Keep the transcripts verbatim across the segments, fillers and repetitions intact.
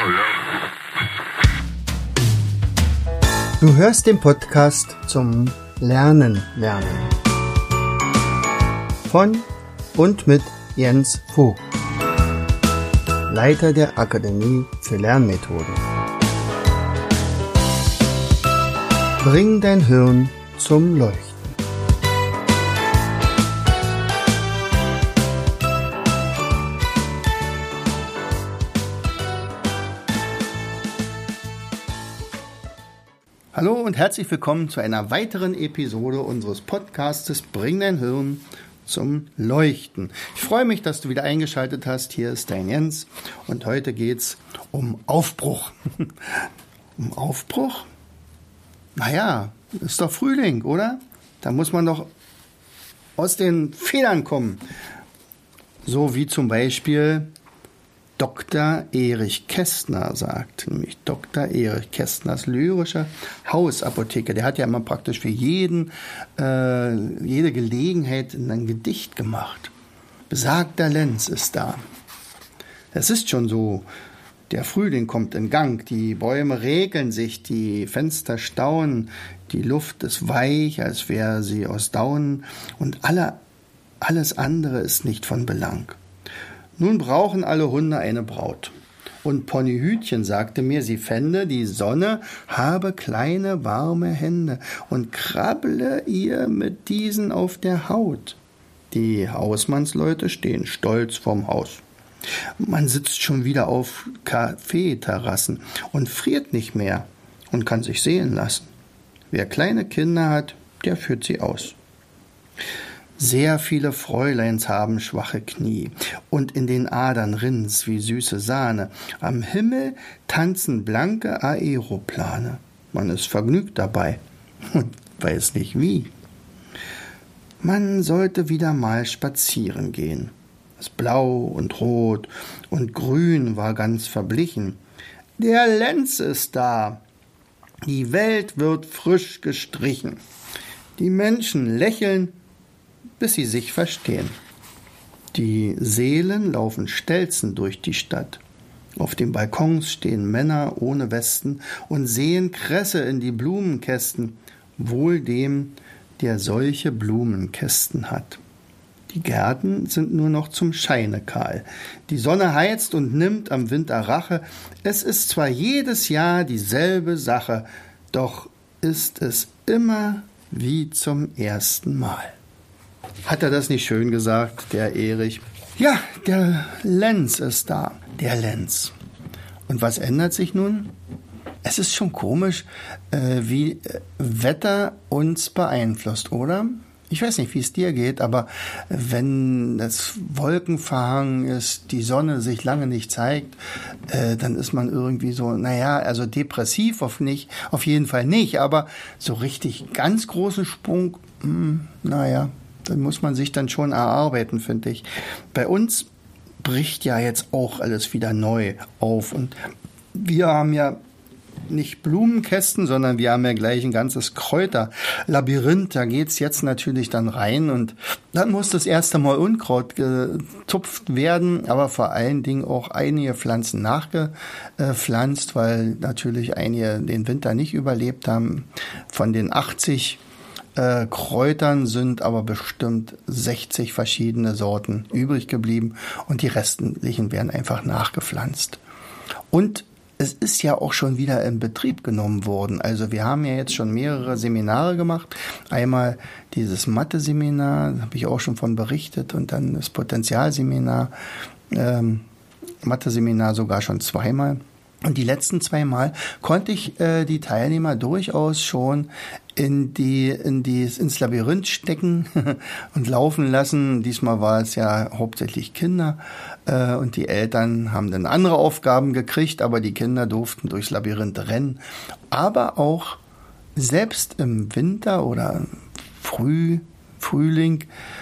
Du hörst den Podcast zum Lernen lernen von und mit Jens Vogt, Leiter der Akademie für Lernmethoden. Bring dein Hirn zum Leuchten. Hallo und herzlich willkommen zu einer weiteren Episode unseres Podcastes Bring dein Hirn zum Leuchten. Ich freue mich, dass du wieder eingeschaltet hast. Hier ist dein Jens und heute geht's um Aufbruch. Um Aufbruch? Naja, ist doch Frühling, oder? Da muss man doch aus den Federn kommen. So wie zum Beispiel Doktor Erich Kästner sagt, nämlich Doktor Erich Kästners lyrische Hausapotheke. Der hat ja immer praktisch für jeden, äh, jede Gelegenheit ein Gedicht gemacht. Besagter Lenz ist da. Es ist schon so, der Frühling kommt in Gang, die Bäume regeln sich, die Fenster staunen, die Luft ist weich, als wäre sie aus Daunen und alle, alles andere ist nicht von Belang. Nun brauchen alle Hunde eine Braut. Und Ponyhütchen sagte mir, sie fände, die Sonne habe kleine warme Hände und krabble ihr mit diesen auf der Haut. Die Hausmannsleute stehen stolz vorm Haus. Man sitzt schon wieder auf Kaffeeterrassen und friert nicht mehr und kann sich sehen lassen. Wer kleine Kinder hat, der führt sie aus. Sehr viele Fräuleins haben schwache Knie und in den Adern rinnt's wie süße Sahne. Am Himmel tanzen blanke Aeroplane. Man ist vergnügt dabei und weiß nicht wie. Man sollte wieder mal spazieren gehen. Das Blau und Rot und Grün war ganz verblichen. Der Lenz ist da. Die Welt wird frisch gestrichen. Die Menschen lächeln, bis sie sich verstehen. Die Seelen laufen stelzen durch die Stadt. Auf den Balkons stehen Männer ohne Westen und sehen Kresse in die Blumenkästen, wohl dem, der solche Blumenkästen hat. Die Gärten sind nur noch zum Scheine kahl. Die Sonne heizt und nimmt am Winter Rache. Es ist zwar jedes Jahr dieselbe Sache, doch ist es immer wie zum ersten Mal. Hat er das nicht schön gesagt, der Erich? Ja, der Lenz ist da, der Lenz. Und was ändert sich nun? Es ist schon komisch, äh, wie äh, Wetter uns beeinflusst, oder? Ich weiß nicht, wie es dir geht, aber wenn das Wolkenverhangen ist, die Sonne sich lange nicht zeigt, äh, dann ist man irgendwie so, naja, also depressiv auf nicht, auf jeden Fall nicht, aber so richtig ganz großen Sprung, mh, naja, dann muss man sich dann schon erarbeiten, finde ich. Bei uns bricht ja jetzt auch alles wieder neu auf und wir haben ja nicht Blumenkästen, sondern wir haben ja gleich ein ganzes Kräuterlabyrinth. Da geht's jetzt natürlich dann rein und dann muss das erste Mal Unkraut getupft werden, aber vor allen Dingen auch einige Pflanzen nachgepflanzt, weil natürlich einige den Winter nicht überlebt haben. Von den achtzig Äh, Kräutern sind aber bestimmt sechzig verschiedene Sorten übrig geblieben und die restlichen werden einfach nachgepflanzt. Und es ist ja auch schon wieder in Betrieb genommen worden. Also wir haben ja jetzt schon mehrere Seminare gemacht. Einmal dieses Mathe-Seminar, da habe ich auch schon von berichtet, und dann das Potenzialseminar, ähm, Mathe-Seminar sogar schon zweimal. Und die letzten zweimal konnte ich äh, die Teilnehmer durchaus schon in die in die ins Labyrinth stecken und laufen lassen. Diesmal war es ja hauptsächlich Kinder äh, und die Eltern haben dann andere Aufgaben gekriegt, aber die Kinder durften durchs Labyrinth rennen. Aber auch selbst im Winter oder Früh Frühling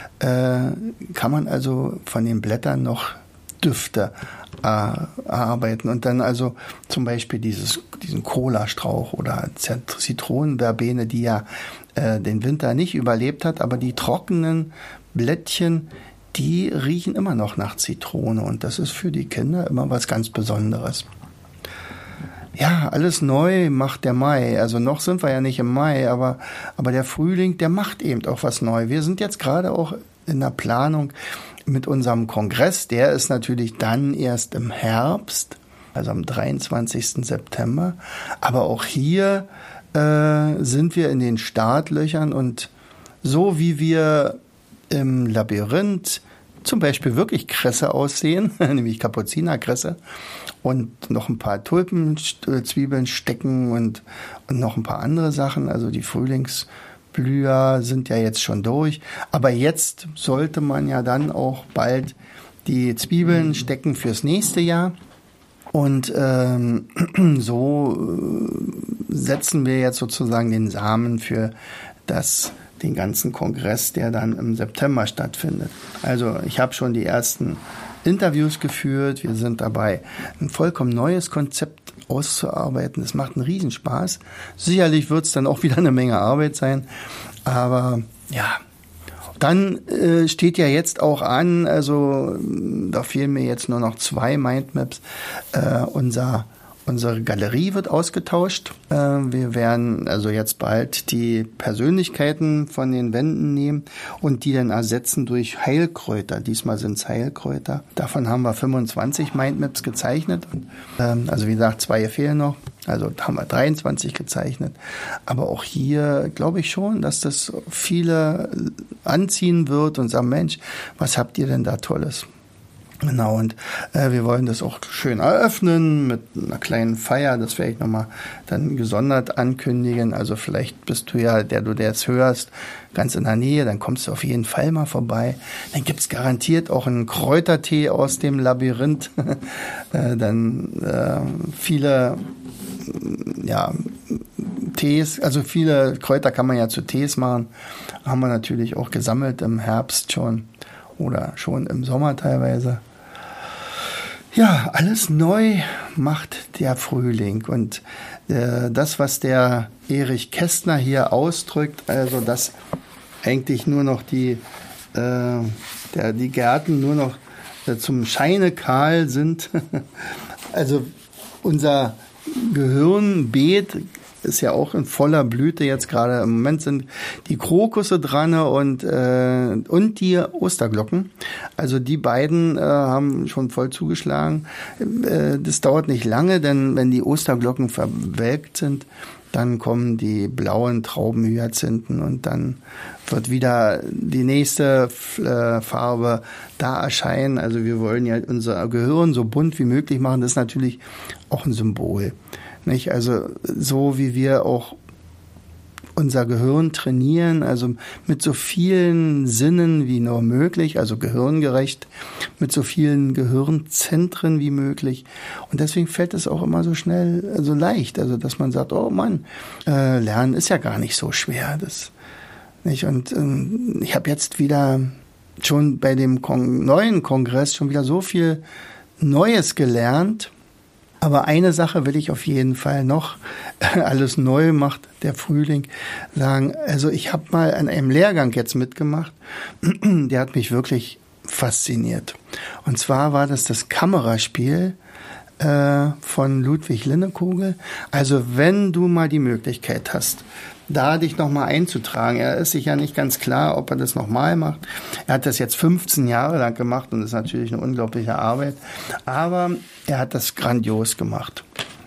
äh, kann man also von den Blättern noch Düfte äh, erarbeiten und dann also zum Beispiel dieses, diesen Cola-Strauch oder Zitronenverbene, die ja äh, den Winter nicht überlebt hat, aber die trockenen Blättchen, die riechen immer noch nach Zitrone und das ist für die Kinder immer was ganz Besonderes. ja, alles neu macht der Mai. Also noch sind wir ja nicht im Mai, aber, aber der Frühling, der macht eben auch was neu. Wir sind jetzt gerade auch in der Planung mit unserem Kongress. Der ist natürlich dann erst im Herbst, also am dreiundzwanzigsten September. Aber auch hier äh, sind wir in den Startlöchern und so wie wir im Labyrinth zum Beispiel wirklich Kresse aussehen, nämlich Kapuzinerkresse und noch ein paar Tulpenzwiebeln stecken und, und noch ein paar andere Sachen. Also die Frühlingsblüher sind ja jetzt schon durch. Aber jetzt sollte man ja dann auch bald die Zwiebeln stecken fürs nächste Jahr. Und ähm, so setzen wir jetzt sozusagen den Samen für das den ganzen Kongress, der dann im September stattfindet. Also ich habe schon die ersten Interviews geführt. Wir sind dabei, ein vollkommen neues Konzept auszuarbeiten. Es macht einen Riesenspaß. Sicherlich wird es dann auch wieder eine Menge Arbeit sein. Aber ja, dann äh, steht ja jetzt auch an, also da fehlen mir jetzt nur noch zwei Mindmaps. Äh, unser Unsere Galerie wird ausgetauscht. Wir werden also jetzt bald die Persönlichkeiten von den Wänden nehmen und die dann ersetzen durch Heilkräuter. Diesmal sind es Heilkräuter. Davon haben wir fünfundzwanzig Mindmaps gezeichnet. Also wie gesagt, zwei fehlen noch. Also haben wir dreiundzwanzig gezeichnet. Aber auch hier glaube ich schon, dass das viele anziehen wird und sagen, Mensch, was habt ihr denn da Tolles? Genau, und äh, wir wollen das auch schön eröffnen mit einer kleinen Feier, das werde ich nochmal dann gesondert ankündigen. Also vielleicht bist du ja, der du das hörst, ganz in der Nähe, dann kommst du auf jeden Fall mal vorbei. Dann gibt's garantiert auch einen Kräutertee aus dem Labyrinth. äh, dann äh, viele, ja, Tees, also viele Kräuter kann man ja zu Tees machen. Haben wir natürlich auch gesammelt im Herbst schon oder schon im Sommer teilweise. Ja, alles neu macht der Frühling und äh, das, was der Erich Kästner hier ausdrückt, also dass eigentlich nur noch die, äh, der, die Gärten nur noch äh, zum Scheine kahl sind. Also unser Gehirnbeet ist ja auch in voller Blüte jetzt gerade. Im Moment sind die Krokusse dran und äh, und die Osterglocken. Also die beiden äh, haben schon voll zugeschlagen. Äh, das dauert nicht lange, denn wenn die Osterglocken verwelkt sind, dann kommen die blauen Traubenhyazinthen und dann wird wieder die nächste äh, Farbe da erscheinen. Also wir wollen ja unser Gehirn so bunt wie möglich machen. Das ist natürlich auch ein Symbol. Nicht? Also so wie wir auch unser Gehirn trainieren, also mit so vielen Sinnen wie nur möglich, also gehirngerecht, mit so vielen Gehirnzentren wie möglich. Und deswegen fällt es auch immer so schnell, so also leicht, also dass man sagt, oh Mann, äh, Lernen ist ja gar nicht so schwer. Das, nicht? Und ähm, ich habe jetzt wieder schon bei dem Kon- neuen Kongress schon wieder so viel Neues gelernt. Aber eine Sache will ich auf jeden Fall noch, alles neu macht der Frühling, sagen. Also ich habe mal an einem Lehrgang jetzt mitgemacht, der hat mich wirklich fasziniert. Und zwar war das das Kameraspiel äh, von Ludwig Linnekogel. Also wenn du mal die Möglichkeit hast, da dich nochmal einzutragen. Er ist sich ja nicht ganz klar, ob er das nochmal macht. Er hat das jetzt fünfzehn Jahre lang gemacht und das ist natürlich eine unglaubliche Arbeit. Aber er hat das grandios gemacht.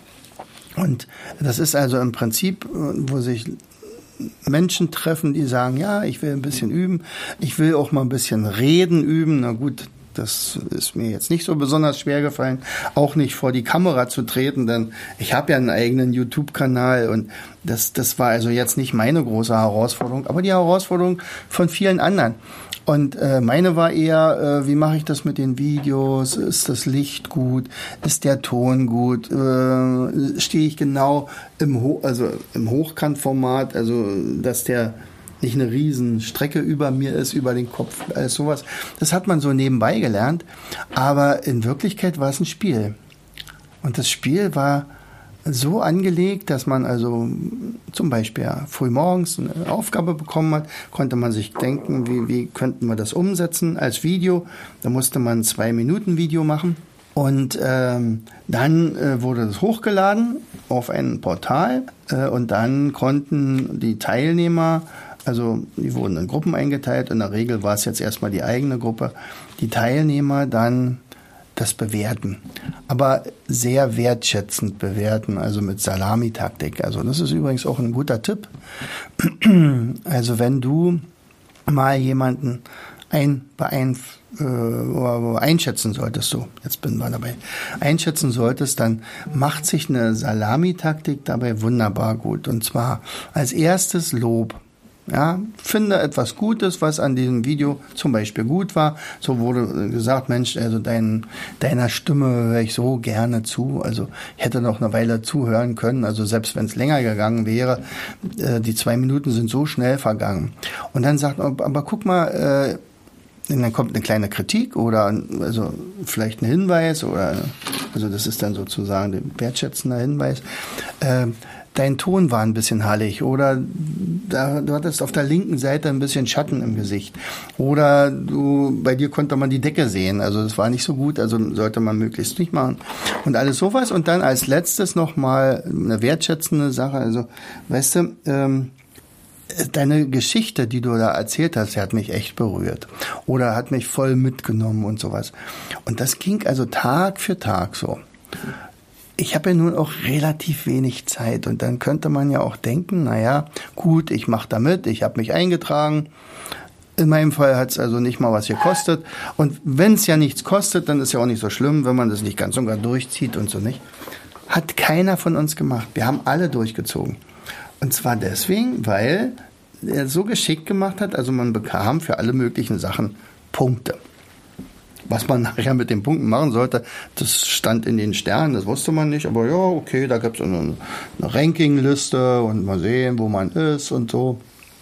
Und das ist also im Prinzip, wo sich Menschen treffen, die sagen, ja, ich will ein bisschen üben, ich will auch mal ein bisschen reden üben. Na gut, das ist mir jetzt nicht so besonders schwer gefallen, auch nicht vor die Kamera zu treten, denn ich habe ja einen eigenen YouTube-Kanal und das, das war also jetzt nicht meine große Herausforderung, aber die Herausforderung von vielen anderen. Und äh, meine war eher, äh, wie mache ich das mit den Videos? Ist das Licht gut? Ist der Ton gut? Äh, stehe ich genau im, Ho- also im Hochkantformat, also dass der nicht eine riesen Strecke über mir ist, über den Kopf, alles sowas. Das hat man so nebenbei gelernt, aber in Wirklichkeit war es ein Spiel. Und das Spiel war so angelegt, dass man also zum Beispiel ja, früh morgens eine Aufgabe bekommen hat, konnte man sich denken, wie, wie könnten wir das umsetzen als Video. Da musste man ein Zwei-Minuten-Video machen. Und ähm, dann äh, wurde das hochgeladen auf ein Portal äh, und dann konnten die Teilnehmer, also die wurden in Gruppen eingeteilt, in der Regel war es jetzt erstmal die eigene Gruppe, die Teilnehmer dann das bewerten, aber sehr wertschätzend bewerten, also mit Salamitaktik. Also das ist übrigens auch ein guter Tipp. Also wenn du mal jemanden ein, beeinf, äh, einschätzen solltest, so, jetzt bin ich dabei, einschätzen solltest, dann macht sich eine Salamitaktik dabei wunderbar gut. Und zwar als erstes Lob. Ja, finde etwas Gutes, was an diesem Video zum Beispiel gut war. So wurde gesagt, Mensch, also dein, deiner Stimme höre ich so gerne zu. Also ich hätte noch eine Weile zuhören können. Also selbst wenn es länger gegangen wäre, äh, die zwei Minuten sind so schnell vergangen. Und dann sagt man, aber guck mal, äh, und dann kommt eine kleine Kritik oder also vielleicht ein Hinweis oder also das ist dann sozusagen ein wertschätzender Hinweis. Äh, Dein Ton war ein bisschen hallig oder da, du hattest auf der linken Seite ein bisschen Schatten im Gesicht oder du, bei dir konnte man die Decke sehen, also das war nicht so gut, also sollte man möglichst nicht machen und alles sowas. Und dann als letztes nochmal eine wertschätzende Sache, also weißt du, ähm, deine Geschichte, die du da erzählt hast, die hat mich echt berührt oder hat mich voll mitgenommen und sowas. Und das ging also Tag für Tag so. Ich habe ja nun auch relativ wenig Zeit und dann könnte man ja auch denken, naja, gut, ich mache da mit, ich habe mich eingetragen. In meinem Fall hat es also nicht mal was gekostet. Und wenn es ja nichts kostet, dann ist ja auch nicht so schlimm, wenn man das nicht ganz und gar durchzieht und so nicht. Hat keiner von uns gemacht. Wir haben alle durchgezogen. Und zwar deswegen, weil er so geschickt gemacht hat, also man bekam für alle möglichen Sachen Punkte. Was man nachher mit den Punkten machen sollte, das stand in den Sternen, das wusste man nicht. Aber ja, okay, da gibt es eine, eine Rankingliste und mal sehen, wo man ist und so.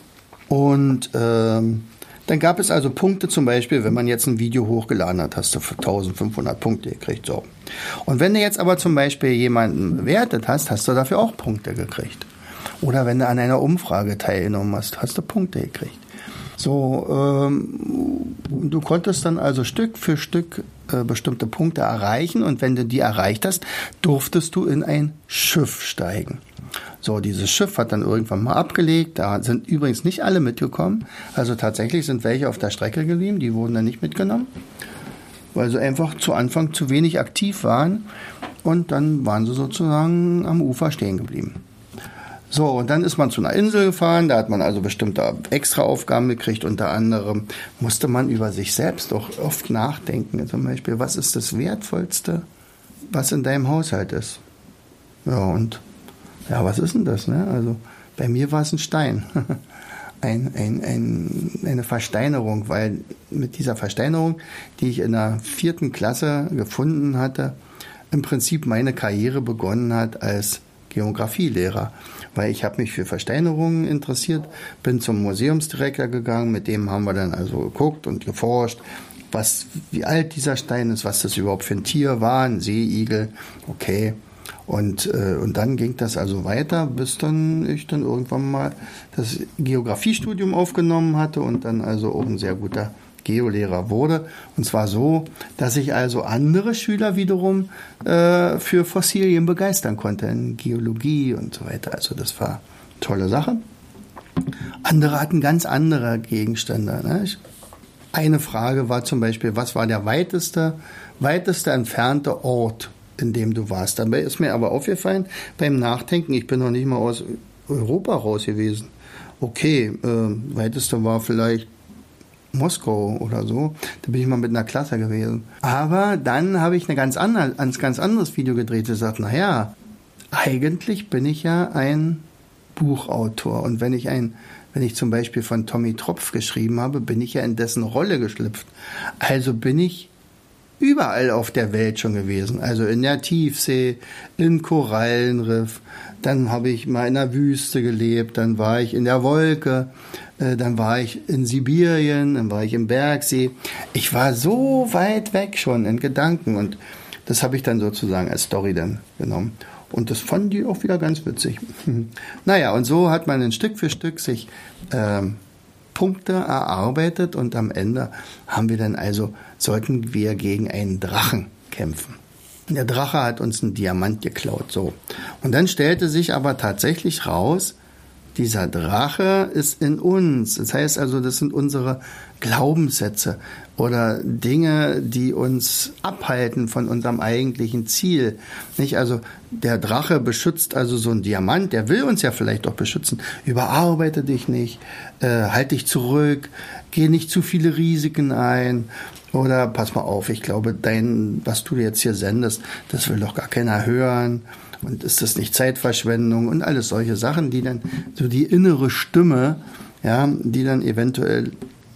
Und ähm, dann gab es also Punkte, zum Beispiel, wenn man jetzt ein Video hochgeladen hat, hast du für eintausendfünfhundert Punkte gekriegt. So. Und wenn du jetzt aber zum Beispiel jemanden bewertet hast, hast du dafür auch Punkte gekriegt. Oder wenn du an einer Umfrage teilgenommen hast, hast du Punkte gekriegt. So, ähm, du konntest dann also Stück für Stück äh, bestimmte Punkte erreichen und wenn du die erreicht hast, durftest du in ein Schiff steigen. So, dieses Schiff hat dann irgendwann mal abgelegt, da sind übrigens nicht alle mitgekommen, also tatsächlich sind welche auf der Strecke geblieben, die wurden dann nicht mitgenommen, weil sie einfach zu Anfang zu wenig aktiv waren und dann waren sie sozusagen am Ufer stehen geblieben. So, und dann ist man zu einer Insel gefahren, da hat man also bestimmte Extra-Aufgaben gekriegt, unter anderem musste man über sich selbst auch oft nachdenken, zum Beispiel, was ist das Wertvollste, was in deinem Haushalt ist? Ja, und ja, was ist denn das? Ne? Also bei mir war es ein Stein, ein, ein, ein, eine Versteinerung, weil mit dieser Versteinerung, die ich in der vierten Klasse gefunden hatte, im Prinzip meine Karriere begonnen hat als Geografielehrer, weil ich habe mich für Versteinerungen interessiert, bin zum Museumsdirektor gegangen, mit dem haben wir dann also geguckt und geforscht, was, wie alt dieser Stein ist, was das überhaupt für ein Tier war, ein Seeigel, okay. Und, äh, und dann ging das also weiter, bis dann ich dann irgendwann mal das Geografiestudium aufgenommen hatte und dann also auch ein sehr guter Geolehrer wurde. Und zwar so, dass ich also andere Schüler wiederum äh, für Fossilien begeistern konnte, in Geologie und so weiter. Also das war eine tolle Sache. Andere hatten ganz andere Gegenstände. Ne? Eine Frage war zum Beispiel, was war der weiteste, weiteste entfernte Ort, in dem du warst? Dabei ist mir aber aufgefallen, beim Nachdenken, ich bin noch nicht mal aus Europa raus gewesen. Okay, äh, weiteste war vielleicht Moskau oder so, da bin ich mal mit einer Klasse gewesen. Aber dann habe ich eine ganz andere, ein ganz anderes Video gedreht und gesagt, naja, eigentlich bin ich ja ein Buchautor und wenn ich ein, wenn ich zum Beispiel von Tommy Tropf geschrieben habe, bin ich ja in dessen Rolle geschlüpft. Also bin ich überall auf der Welt schon gewesen, also in der Tiefsee, im Korallenriff, dann habe ich mal in der Wüste gelebt, dann war ich in der Wolke, äh, dann war ich in Sibirien, dann war ich im Bergsee. Ich war so weit weg schon in Gedanken und das habe ich dann sozusagen als Story dann genommen. Und das fanden die auch wieder ganz witzig. Naja, und so hat man ein Stück für Stück sich ähm, Punkte erarbeitet und am Ende haben wir dann also, sollten wir gegen einen Drachen kämpfen. der Drache hat uns einen Diamant geklaut, so. Und dann stellte sich aber tatsächlich raus, dieser Drache ist in uns. Das heißt also, das sind unsere Glaubenssätze oder Dinge, die uns abhalten von unserem eigentlichen Ziel. Nicht? Also der Drache beschützt also so einen Diamant, der will uns ja vielleicht auch beschützen. Überarbeite dich nicht, äh, halt dich zurück, geh nicht zu viele Risiken ein. Oder pass mal auf, ich glaube, dein, was du jetzt hier sendest, das will doch gar keiner hören. Und ist das nicht Zeitverschwendung und alles solche Sachen, die dann so die innere Stimme, ja, die dann eventuell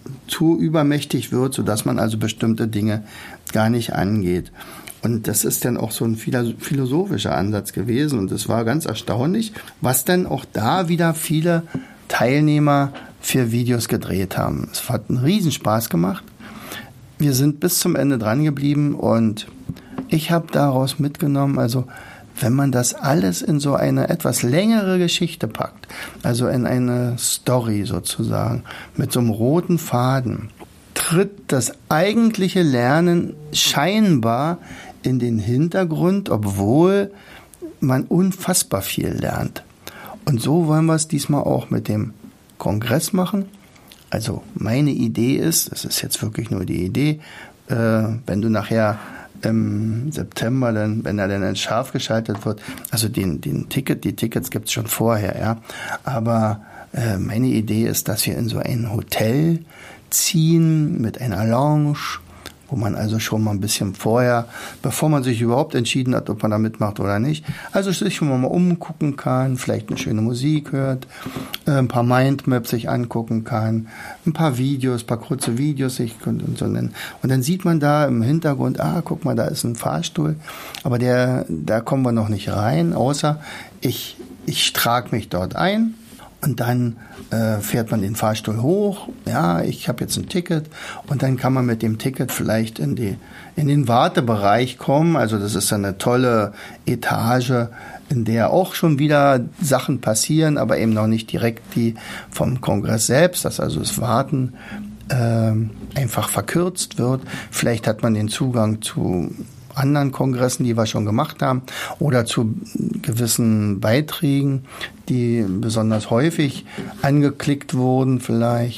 zu übermächtig wird, sodass man also bestimmte Dinge gar nicht angeht. Und das ist dann auch so ein philosophischer Ansatz gewesen. Und es war ganz erstaunlich, was dann auch da wieder viele Teilnehmer für Videos gedreht haben. Es hat einen Riesenspaß gemacht. Wir sind bis zum Ende dran geblieben und ich habe daraus mitgenommen, also wenn man das alles in so eine etwas längere Geschichte packt, also in eine Story sozusagen, mit so einem roten Faden, tritt das eigentliche Lernen scheinbar in den Hintergrund, obwohl man unfassbar viel lernt. Und so wollen wir es diesmal auch mit dem Kongress machen. Also meine Idee ist, das ist jetzt wirklich nur die Idee, äh, wenn du nachher im September, dann, wenn er dann scharf geschaltet wird, also den, den Ticket, die Tickets gibt's schon vorher, ja. Aber äh, meine Idee ist, dass wir in so ein Hotel ziehen mit einer Lounge, wo man also schon mal ein bisschen vorher, bevor man sich überhaupt entschieden hat, ob man da mitmacht oder nicht, also sich schon mal umgucken kann, vielleicht eine schöne Musik hört, äh, ein paar Mindmaps sich angucken kann, ein paar Videos, ein paar kurze Videos sich und, und so nennen. Und dann sieht man da im Hintergrund, ah, guck mal, da ist ein Fahrstuhl, aber der, da kommen wir noch nicht rein, außer ich, ich trage mich dort ein. Und dann äh, fährt man den Fahrstuhl hoch. Ja, ich habe jetzt ein Ticket. Und dann kann man mit dem Ticket vielleicht in, die, in den Wartebereich kommen. Also das ist eine tolle Etage, in der auch schon wieder Sachen passieren, aber eben noch nicht direkt die vom Kongress selbst, dass also das Warten äh, einfach verkürzt wird. Vielleicht hat man den Zugang zu anderen Kongressen, die wir schon gemacht haben, oder zu gewissen Beiträgen, die besonders häufig angeklickt wurden vielleicht.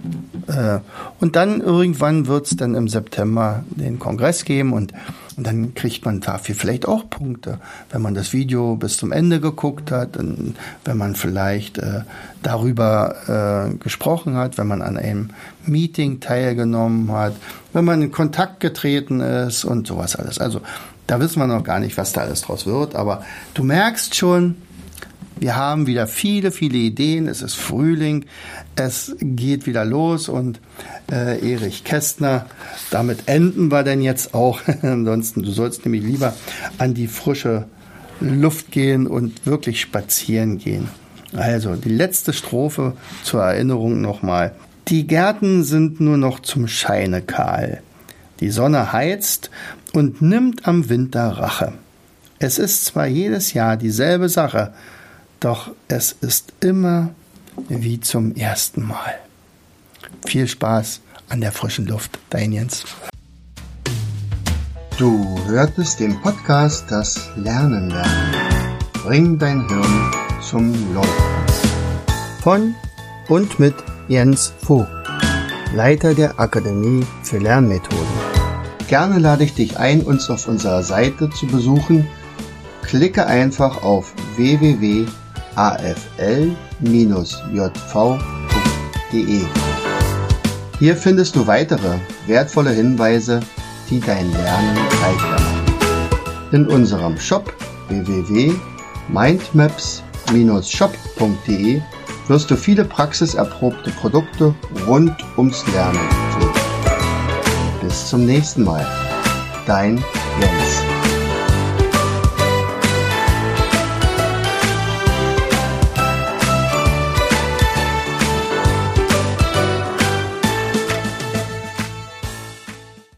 Und dann irgendwann wird es dann im September den Kongress geben und, und dann kriegt man dafür vielleicht auch Punkte, wenn man das Video bis zum Ende geguckt hat, und wenn man vielleicht äh, darüber äh, gesprochen hat, wenn man an einem Meeting teilgenommen hat, wenn man in Kontakt getreten ist und sowas alles. Also da wissen wir noch gar nicht, was da alles draus wird, aber du merkst schon, wir haben wieder viele, viele Ideen. Es ist Frühling, es geht wieder los und äh, Erich Kästner, damit enden wir denn jetzt auch. Ansonsten, du sollst nämlich lieber an die frische Luft gehen und wirklich spazieren gehen. Also, die letzte Strophe zur Erinnerung nochmal. Die Gärten sind nur noch zum Scheine kahl. Die Sonne heizt und nimmt am Winter Rache. Es ist zwar jedes Jahr dieselbe Sache, doch es ist immer wie zum ersten Mal. Viel Spaß an der frischen Luft, dein Jens. Du hörtest den Podcast Das Lernen lernen. Bring dein Hirn zum Leuchten. Von und mit Jens Vogt, Leiter der Akademie für Lernmethoden. Gerne lade ich dich ein, uns auf unserer Seite zu besuchen. Klicke einfach auf w w w punkt a f l bindestrich j v punkt d e. Hier findest du weitere wertvolle Hinweise, die dein Lernen leichter machen. In unserem Shop w w w punkt mindmaps bindestrich shop punkt d e wirst du viele praxiserprobte Produkte rund ums Lernen finden. Bis zum nächsten Mal. Dein Jens.